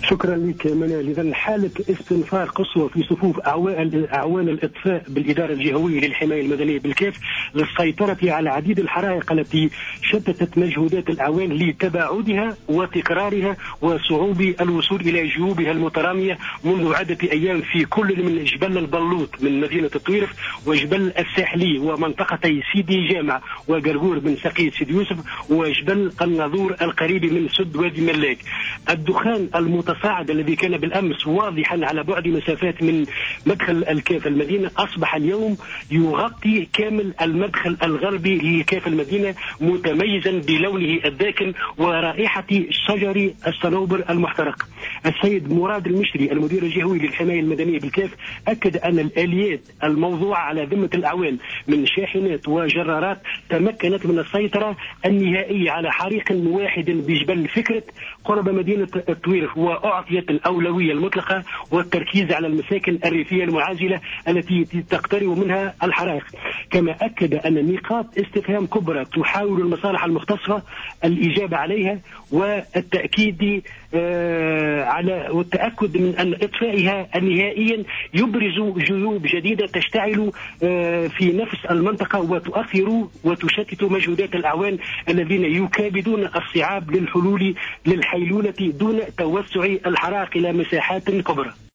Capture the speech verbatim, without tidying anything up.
شكرا لك منال. إذا حالة استنفار قصوى في صفوف أعوان أعوان الإطفاء بالإدارة الجهوية للحماية المدنية بالكاف للسيطرة على عديد الحرائق التي شتتت مجهودات الأعوان لتباعدها وتكرارها وصعوبة الوصول إلى جيوبها المترامية منذ عدة أيام في كل من جبل البلوط من مدينة الطويرف وجبل الساحلي ومنطقتي سيدي جامع وقرقور بن سقيت سيدي يوسف وجبل الناظور القريب من سد وادي ملاك. الدخان المتصاعد الذي كان بالأمس واضحا على بعد مسافات من مدخل الكاف المدينة أصبح اليوم يغطي كامل المدخل الغربي لكاف المدينة متميزا بلونه الداكن ورائحة شجر الصنوبر المحترق. السيد مراد المشري المدير الجهوي للحماية المدنية بالكاف أكد أن الآليات الموضوعة على ذمة الأعوان من شاحنات وجرارات تمكنت من السيطرة النهائية على حريق واحد بجبل فكرة قرب مدينة الطويرف، وأعطيت الأولوية المطلقة والتركيز على المساكن الريفية المعازلة التي تقترب منها الحرائق. كما أكد أن نقاط استفهام كبرى تحاول المصالح المختصة الإجابة عليها والتأكيد على والتأكد من أن إطفائها نهائيا يبرز جيوب جديدة تشتعل في نفس المنطقة وتؤثر وتشتت مجهودات الأعوان الذين يكابدون الصعاب للحلول للحيلولة دون توسع الحرائق إلى مساحات كبرى.